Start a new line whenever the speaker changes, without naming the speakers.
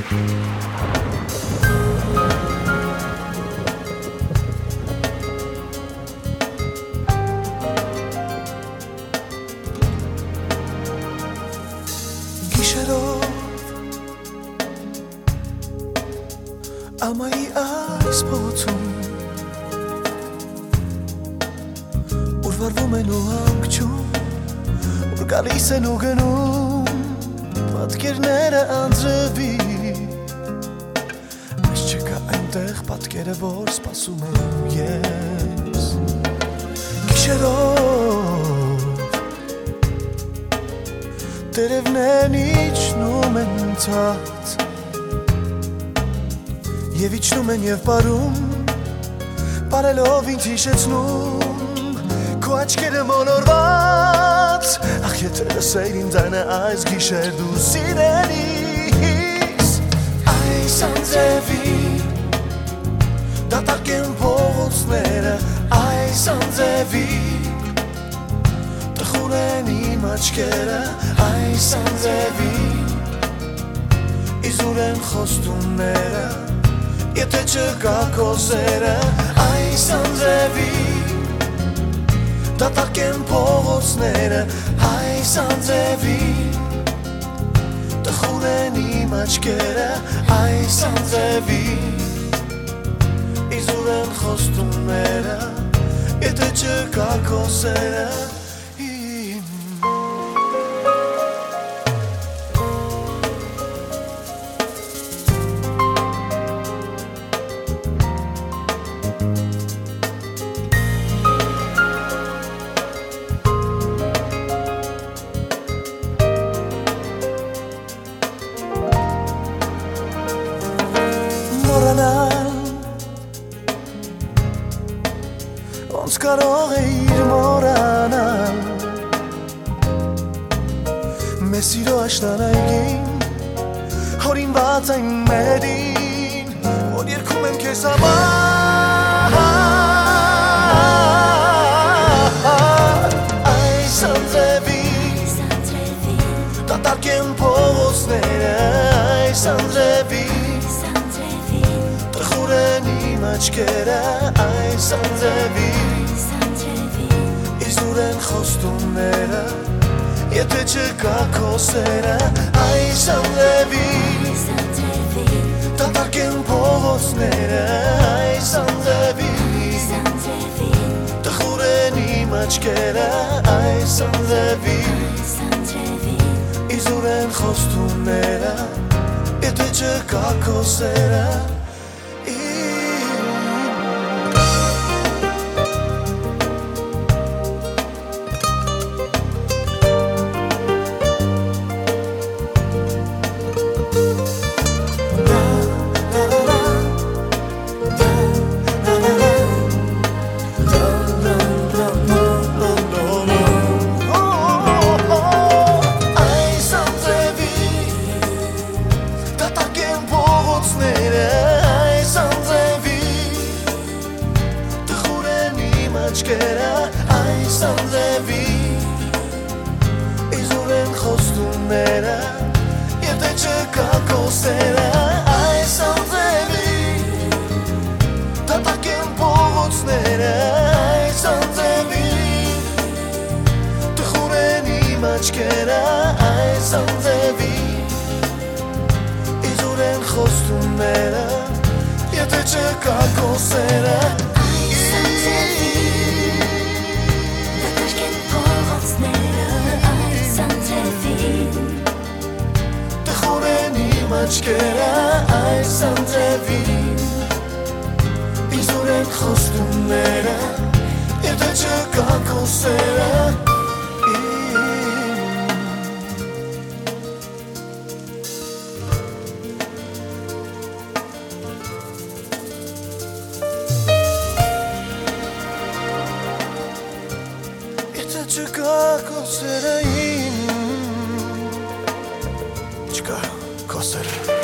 Ամայի այս փողոցում Ուր վարվում են ու հանգչում Ուր գալիս են ու գնում Պատկերները անձրևի Այս չկա այնտեղ պատկերը, որ սպասում եմ ես Գիշերով Տերևներն իջնում են ցած Եվ իջնում են և պարում Պարելով ինձ հիշեցնում Քո աչքերը մոլորված Ախ եթե լսեիր իմ ձայնը այս գիշեր դու սիրելիս Այս անձրևի Դատարկ են փողոցները Այս անձրևի Տխուր են իմ աչքերը Այս անձրևի Իզուր են խոստումները Եթե չկա քո սերը Այս անձրևի Դատարկ են փողոցները Այս անձրևի Տխուր են իմ աչքերը Այս անձրևի Իզուր են խոստումները Եթե չկա քո սերը Ոնց կարող էիր մոռանալ Մեր սիրո աշտարակին Հորինված այն մերին Որ երգում եմ քեզ համար Այս անձրևի Դատարկ են փողոցները Այս անձրևի Տխուր են իմ աչքերը Այս անձրևի Իզուր են խոստումները Եթե չկա քո սերը Այս անձրևի Դատարկ են փողոցները Այս անձրևի Տխուր են իմ աչքերը Այս անձրևի Իզուր են խոստումները Եթե չկա քո սերը Այս անձրևի Իզուր են խոստումները Եթե չկա քո սերը Այս անձրևի Դատարկ են փողոցները Այս անձրևի Տխուր են իմ աչքերը Այս անձրևի Իզուր են խոստումները Եթե չկա քո սերը Աչքերը այս անձրևի Իզուր են խոստումները Եթե չկա քո սերը Եթե չկա քո սերը Չկա Kosser